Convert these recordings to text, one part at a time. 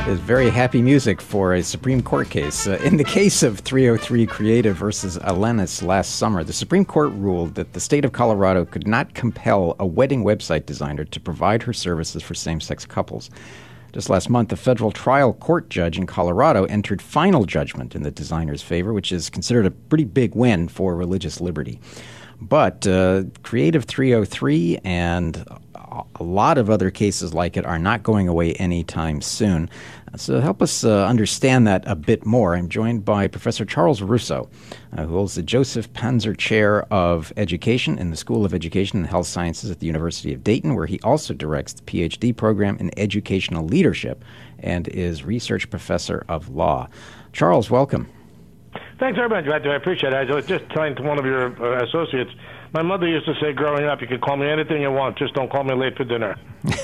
is very happy music for a Supreme Court case. In the case of 303 Creative versus Elenis last summer, the Supreme Court ruled that the state of Colorado could not compel a wedding website designer to provide her services for same-sex couples. Just last month, a federal trial court judge in Colorado entered final judgment in the designer's favor, which is considered a pretty big win for religious liberty. But Creative 303 and a lot of other cases like it are not going away anytime soon. So to help us understand that a bit more, I'm joined by Professor Charles Russo, who holds the Joseph Panzer Chair of Education in the School of Education and Health Sciences at the University of Dayton, where he also directs the PhD program in educational leadership and is research professor of law. Charles, welcome. Thanks very much, Matthew. I appreciate it. I was just telling to one of your associates, my mother used to say growing up, you can call me anything you want, just don't call me late for dinner.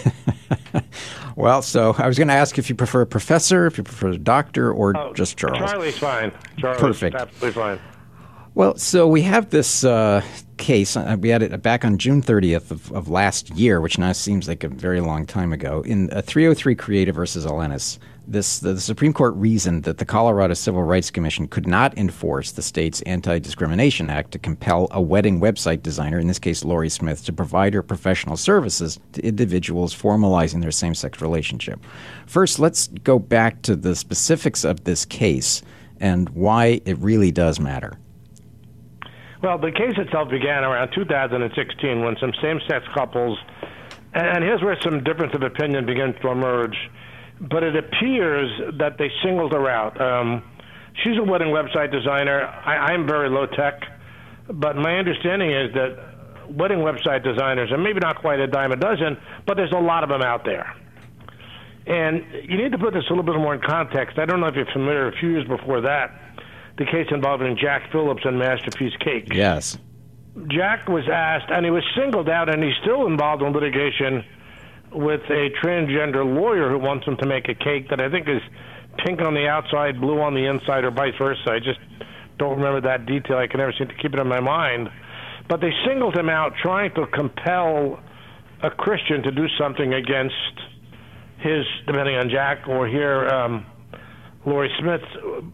Well, so I was going to ask if you prefer a professor, if you prefer a doctor, or just Charles. Charlie's fine. Charlie's Perfect. Absolutely fine. Well, so we have this case. We had it back on June 30th of last year, which now seems like a very long time ago. In 303 Creative versus Elenis, the Supreme Court reasoned that the Colorado Civil Rights Commission could not enforce the state's Anti-Discrimination Act to compel a wedding website designer, in this case Lori Smith, to provide her professional services to individuals formalizing their same-sex relationship. First, let's go back to the specifics of this case and why it really does matter. Well, the case itself began around 2016 when some same-sex couples, and here's where some difference of opinion begins to emerge, but it appears that they singled her out. She's a wedding website designer. I'm very low-tech, but my understanding is that wedding website designers are maybe not quite a dime a dozen, but there's a lot of them out there. And you need to put this a little bit more in context. I don't know if you're familiar, a few years before that, the case involving Jack Phillips and Masterpiece Cakes. Yes. Jack was asked, and he was singled out, and he's still involved in litigation with a transgender lawyer who wants him to make a cake that I think is pink on the outside, blue on the inside, or vice versa. I just don't remember that detail. I can never seem to keep it in my mind. But they singled him out trying to compel a Christian to do something against his, depending on Jack or here, Lori Smith's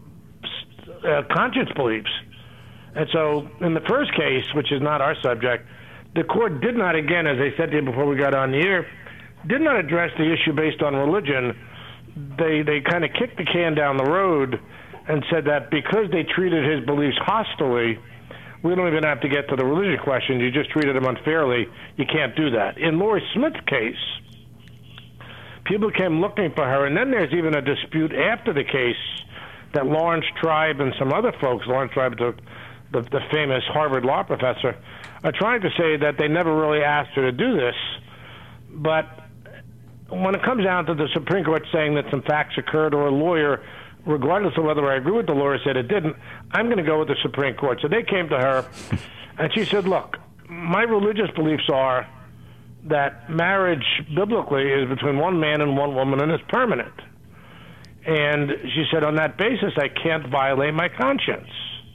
conscience beliefs. And so in the first case, which is not our subject, the court did not, again, as I said to you before we got on the air, did not address the issue based on religion. They kind of kicked the can down the road and said that because they treated his beliefs hostilely, we don't even have to get to the religion question. You just treated him unfairly. You can't do that. In Lori Smith's case, people came looking for her, and then there's even a dispute after the case that Lawrence Tribe and some other folks, Lawrence Tribe, the famous Harvard law professor, are trying to say that they never really asked her to do this. But when it comes down to the Supreme Court saying that some facts occurred or a lawyer, regardless of whether I agree with the lawyer, said it didn't, I'm going to go with the Supreme Court. So they came to her, and she said, look, my religious beliefs are that marriage biblically is between one man and one woman and is permanent. And she said, on that basis, I can't violate my conscience.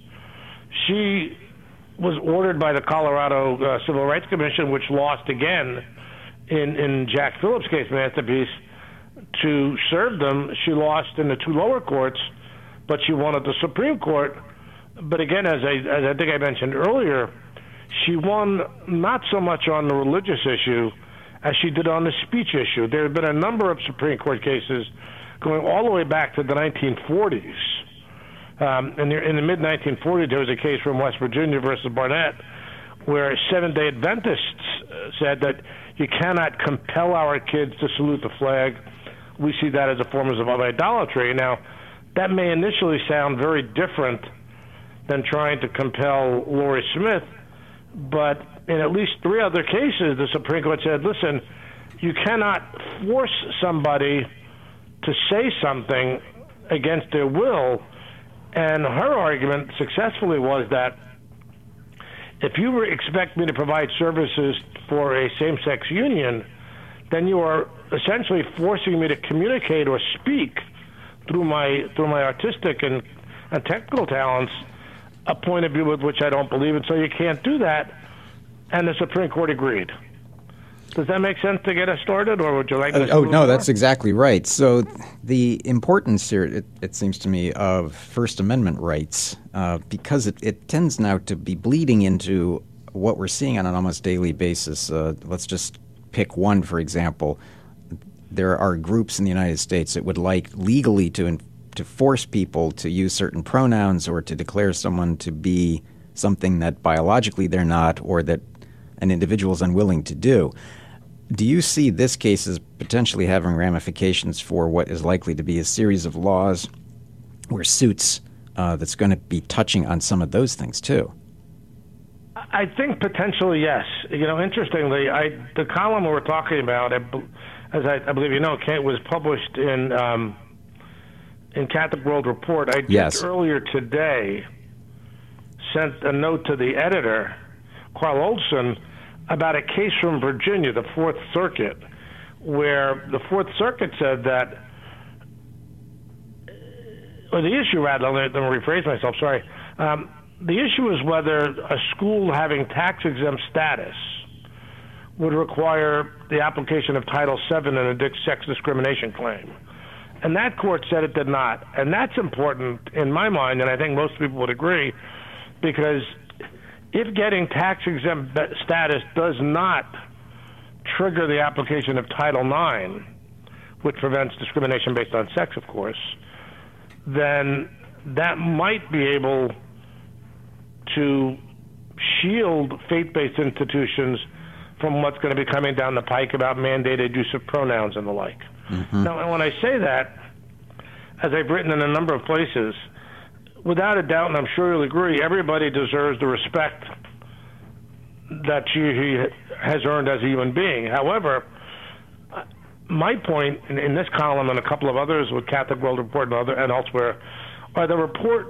She was ordered by the Colorado Civil Rights Commission, which lost again in Jack Phillips' case, Masterpiece, to serve them. She lost in the two lower courts, but she won at the Supreme Court. But again, as I think I mentioned earlier, she won not so much on the religious issue as she did on the speech issue. There have been a number of Supreme Court cases going all the way back to the 1940s. In the mid-1940s, there was a case from West Virginia versus Barnett where Seventh-day Adventists said that you cannot compel our kids to salute the flag. We see that as a form of idolatry. Now, that may initially sound very different than trying to compel Lori Smith, but in at least three other cases, the Supreme Court said, listen, you cannot force somebody to say something against their will. And her argument successfully was that if you expect me to provide services for a same-sex union, then you are essentially forcing me to communicate or speak through my artistic and technical talents a point of view with which I don't believe in, so you can't do that. And the Supreme Court agreed. Does that make sense to get us started, or would you like to Oh, no, that's exactly right. So the importance here, it seems to me, of First Amendment rights, because it tends now to be bleeding into what we're seeing on an almost daily basis. Let's just pick one, for example. There are groups in the United States that would like legally to force people to use certain pronouns or to declare someone to be something that biologically they're not, or that an individual is unwilling to do. Do you see this case as potentially having ramifications for what is likely to be a series of laws or suits that's going to be touching on some of those things too? I think potentially yes. Interestingly, the column we were talking about, as I believe you know, was published in Catholic World Report. I just earlier today sent a note to the editor, Carl Olson, about a case from Virginia, the Fourth Circuit, where the Fourth Circuit said that, or the issue, rather, let me rephrase myself, sorry. The issue is whether a school having tax-exempt status would require the application of Title VII in a sex discrimination claim. And that court said it did not. And that's important in my mind, and I think most people would agree, because if getting tax-exempt status does not trigger the application of Title IX, which prevents discrimination based on sex, of course, then that might be able to shield faith-based institutions from what's going to be coming down the pike about mandated use of pronouns and the like. Mm-hmm. Now, when I say that, as I've written in a number of places, without a doubt, and I'm sure you'll agree, everybody deserves the respect that he has earned as a human being. However, my point in this column and a couple of others with Catholic World Report and elsewhere are the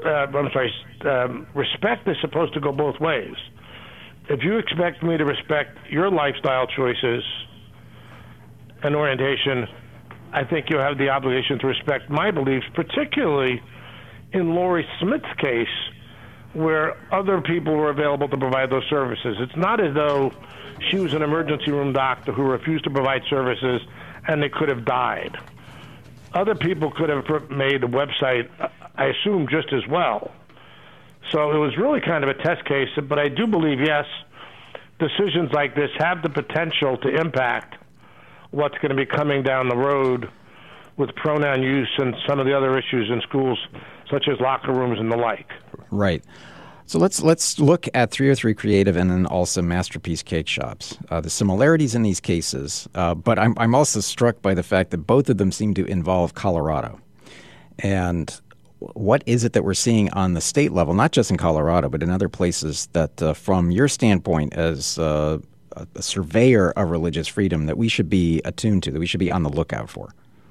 respect is supposed to go both ways. If you expect me to respect your lifestyle choices and orientation, I think you have the obligation to respect my beliefs, particularly in Lori Smith's case, where other people were available to provide those services. It's not as though she was an emergency room doctor who refused to provide services and they could have died. Other people could have made a website, I assume, just as well. So it was really kind of a test case, but I do believe, yes, decisions like this have the potential to impact what's going to be coming down the road with pronoun use and some of the other issues in schools, such as locker rooms and the like. Right. So let's look at 303 Creative and then also Masterpiece Cake Shops. The similarities in these cases, but I'm also struck by the fact that both of them seem to involve Colorado. And what is it that we're seeing on the state level, not just in Colorado, but in other places that, from your standpoint as a surveyor of religious freedom, that we should be attuned to, that we should be on the lookout for?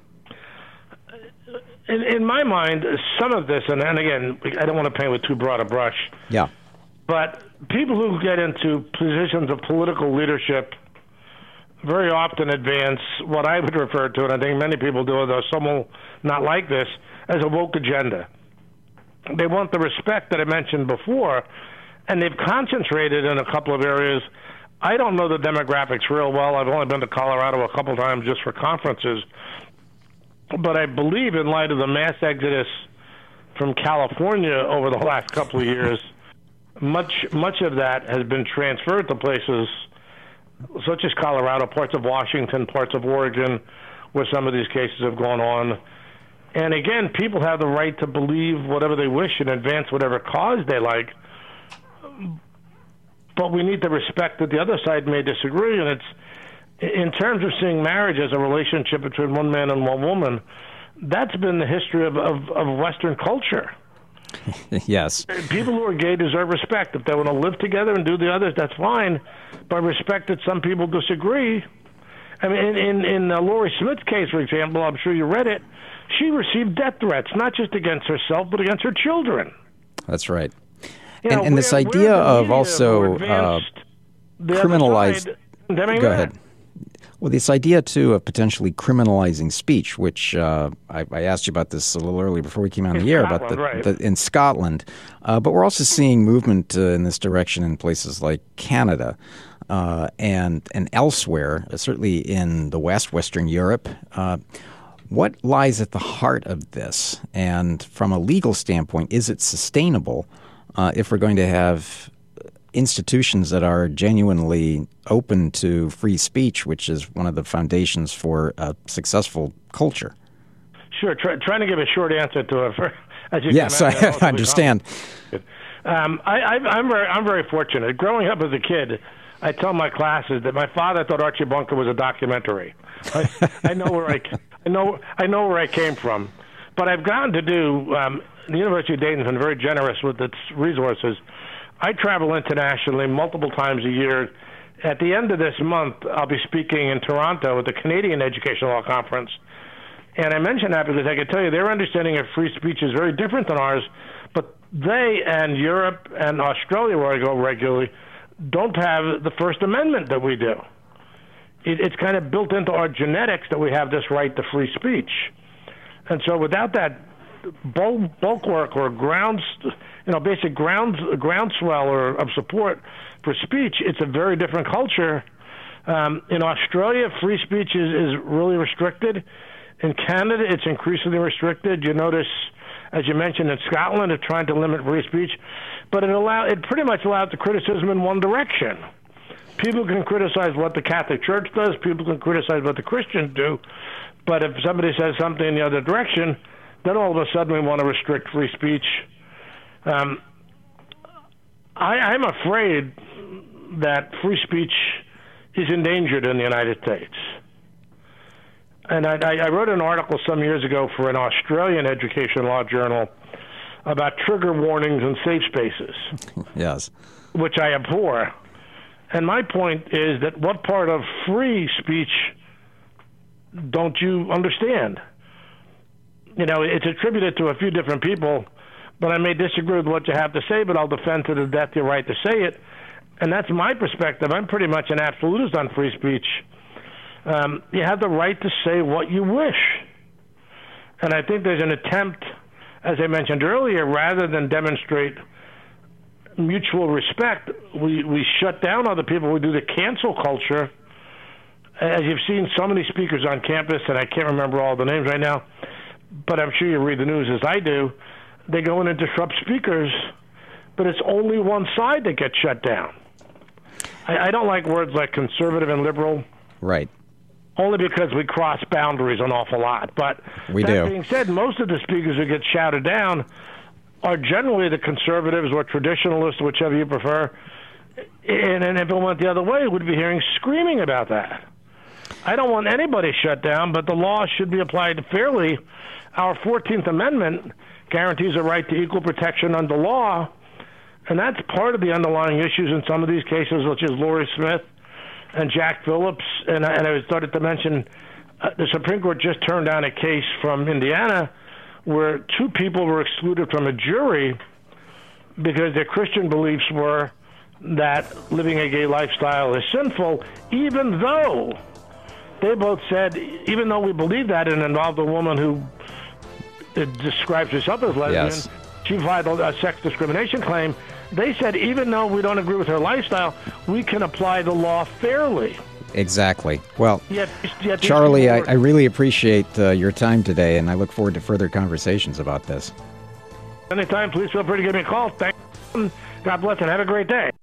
In my mind, some of this, and again, I don't want to paint with too broad a brush. Yeah. But people who get into positions of political leadership very often advance what I would refer to, and I think many people do, though some will not like this, as a woke agenda. They want the respect that I mentioned before, and they've concentrated in a couple of areas. I don't know the demographics real well. I've only been to Colorado a couple times just for conferences. But I believe in light of the mass exodus from California over the last couple of years, much of that has been transferred to places such as Colorado, parts of Washington, parts of Oregon, where some of these cases have gone on. And again, people have the right to believe whatever they wish and advance whatever cause they like. But we need to respect that the other side may disagree, and it's in terms of seeing marriage as a relationship between one man and one woman, that's been the history of Western culture. Yes. People who are gay deserve respect. If they want to live together and do the others, that's fine. But respect that some people disagree. I mean, in Lori Smith's case, for example, I'm sure you read it, she received death threats, not just against herself, but against her children. That's right. And this idea of also criminalized... Go ahead. Well, this idea, too, of potentially criminalizing speech, which I asked you about this a little earlier before we came on the air, about in Scotland. But we're also seeing movement in this direction in places like Canada and elsewhere, certainly in the West, Western Europe. What lies at the heart of this? And from a legal standpoint, is it sustainable if we're going to have institutions that are genuinely open to free speech, which is one of the foundations for a successful culture? Sure. Trying to give a short answer to it. Yes, I understand. I'm very fortunate. Growing up as a kid, I tell my classes that my father thought Archie Bunker was a documentary. I know where I know where I came from, but I've gotten to do. The University of Dayton's been very generous with its resources. I travel internationally multiple times a year. At the end of this month, I'll be speaking in Toronto at the Canadian Educational Law Conference. And I mention that because I can tell you their understanding of free speech is very different than ours, but they and Europe and Australia, where I go regularly, don't have the First Amendment that we do. It's kind of built into our genetics that we have this right to free speech. And so without that bulwark or basic groundswell of support for speech, it's a very different culture. In Australia, free speech is really restricted. In Canada, it's increasingly restricted. You notice, as you mentioned, in Scotland, they're trying to limit free speech, but it pretty much allows the criticism in one direction. People can criticize what the Catholic Church does. People can criticize what the Christians do. But if somebody says something in the other direction, then all of a sudden we want to restrict free speech. I'm afraid that free speech is endangered in the United States. And I wrote an article some years ago for an Australian education law journal about trigger warnings in safe spaces. Yes. Which I abhor. And my point is that what part of free speech don't you understand? It's attributed to a few different people, but I may disagree with what you have to say, but I'll defend to the death your right to say it. And that's my perspective. I'm pretty much an absolutist on free speech. You have the right to say what you wish. And I think there's an attempt, as I mentioned earlier, rather than demonstrate mutual respect, we shut down other people. We do the cancel culture. As you've seen so many speakers on campus, and I can't remember all the names right now, but I'm sure you read the news as I do, they go in and disrupt speakers, but it's only one side that gets shut down. I don't like words like conservative and liberal. Right. Only because we cross boundaries an awful lot. But that being said, most of the speakers who get shouted down are generally the conservatives or traditionalists, whichever you prefer. And if it went the other way, we'd be hearing screaming about that. I don't want anybody shut down, but the law should be applied fairly. Our 14th Amendment guarantees a right to equal protection under law, and that's part of the underlying issues in some of these cases, such as Laurie Smith and Jack Phillips. And I started to mention the Supreme Court just turned down a case from Indiana where two people were excluded from a jury because their Christian beliefs were that living a gay lifestyle is sinful, even though they both said, even though we believe that it involved a woman who describes herself as lesbian, yes, she filed a sex discrimination claim. They said, even though we don't agree with her lifestyle, we can apply the law fairly. Exactly. Well, Charlie, I really appreciate your time today, and I look forward to further conversations about this. Anytime, please feel free to give me a call. Thank you. God bless, and have a great day.